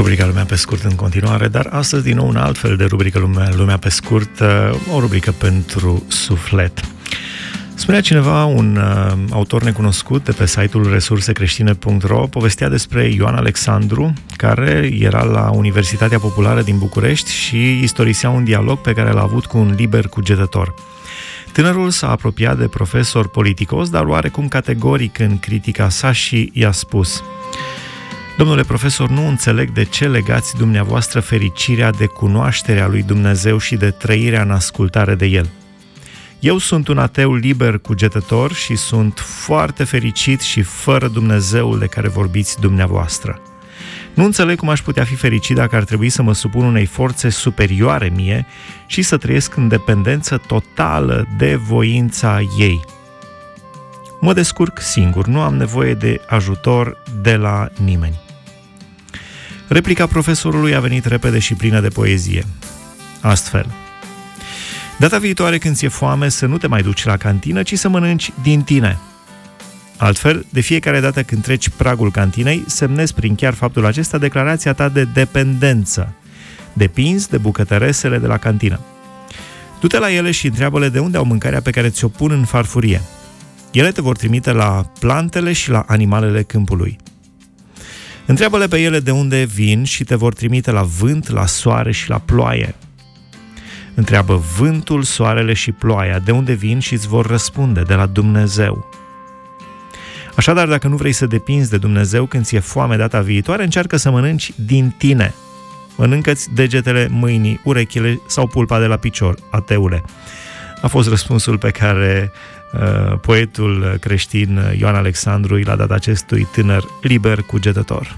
Rubrica Lumea pe scurt în continuare, dar astăzi din nou un alt fel de rubrică Lumea pe scurt, o rubrică pentru suflet. Spunea cineva, un autor necunoscut de pe site-ul resursecreștine.ro, povestea despre Ioan Alexandru, care era la Universitatea Populară din București și istorisea un dialog pe care l-a avut cu un liber cugetător. Tânărul s-a apropiat de profesor politicos, dar oarecum categoric în critica sa și i-a spus: Domnule profesor, nu înțeleg de ce legați dumneavoastră fericirea de cunoașterea lui Dumnezeu și de trăirea în ascultare de El. Eu sunt un ateu liber cugetător și sunt foarte fericit și fără Dumnezeul de care vorbiți dumneavoastră. Nu înțeleg cum aș putea fi fericit dacă ar trebui să mă supun unei forțe superioare mie și să trăiesc în dependență totală de voința ei. Mă descurc singur, nu am nevoie de ajutor de la nimeni. Replica profesorului a venit repede și plină de poezie. Astfel: data viitoare când ți-e foame să nu te mai duci la cantină, ci să mănânci din tine. Altfel, de fiecare dată când treci pragul cantinei, semnezi prin chiar faptul acesta declarația ta de dependență. Depinzi de bucătăresele de la cantină. Du-te la ele și întreabă-le de unde au mâncarea pe care ți-o pun în farfurie. Ele te vor trimite la plantele și la animalele câmpului. Întreabă-le pe ele de unde vin și te vor trimite la vânt, la soare și la ploaie. Întreabă vântul, soarele și ploaia de unde vin și îți vor răspunde: de la Dumnezeu. Așadar, dacă nu vrei să depinzi de Dumnezeu când ți-e foame data viitoare, încearcă să mănânci din tine. Mănâncă-ți degetele mâinii, urechile sau pulpa de la picior, ateule. A fost răspunsul pe care poetul creștin Ioan Alexandru l-a dat acestui tânăr liber cugetător.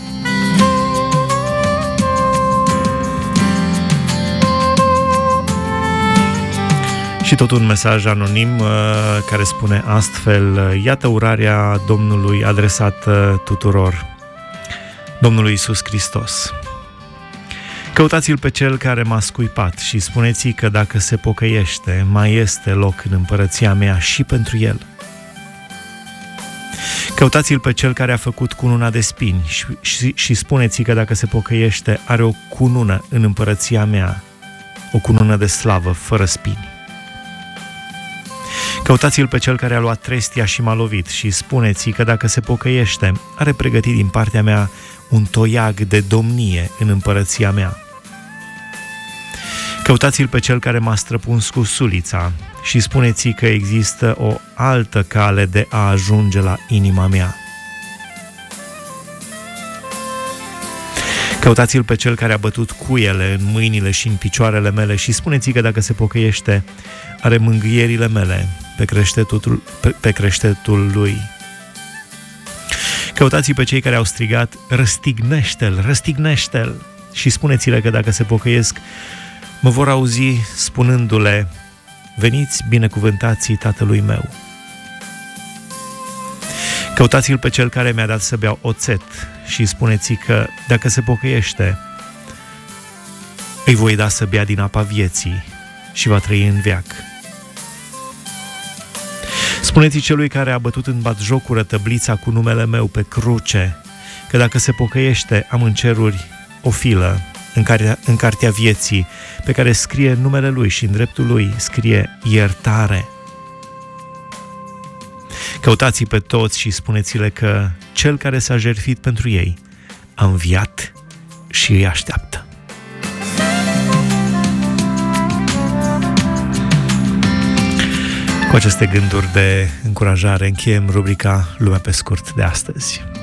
Și tot un mesaj anonim care spune astfel: iată urarea Domnului adresată tuturor, Domnului Iisus Hristos. Căutați-l pe cel care m-a scuipat și spuneți-i că dacă se pocăiește, mai este loc în împărăția mea și pentru el. Căutați-l pe cel care a făcut cununa de spini și spuneți-i că dacă se pocăiește, are o cunună în împărăția mea, o cunună de slavă, fără spini. Căutați-l pe cel care a luat trestia și m-a lovit și spuneți-i că dacă se pocăiește, are pregătit din partea mea un toiag de domnie în împărăția mea. Căutați-l pe cel care m-a străpuns cu sulița și spuneți-i că există o altă cale de a ajunge la inima mea. Căutați-l pe cel care a bătut cuiele în mâinile și în picioarele mele și spuneți-i că dacă se pocăiește, are mângâierile mele pe creștetul lui. Căutați-i pe cei care au strigat: răstignește-l, răstignește-l, și spuneți-le că dacă se pocăiesc, mă vor auzi spunându-le: veniți binecuvântații Tatălui meu. Căutați-l pe cel care mi-a dat să beau oțet și spuneți-i că dacă se pocăiește, îi voi da să bea din apa vieții și va trăi în veac. Spuneți-i celui care a bătut în batjocură tăblița cu numele meu pe cruce că dacă se pocăiește, am în ceruri o filă în cartea vieții pe care scrie numele lui și în dreptul lui scrie iertare. Căutați-i pe toți și spuneți-le că cel care s-a jertfit pentru ei a înviat și îi așteaptă. Cu aceste gânduri de încurajare încheiem rubrica Lumea pe scurt de astăzi.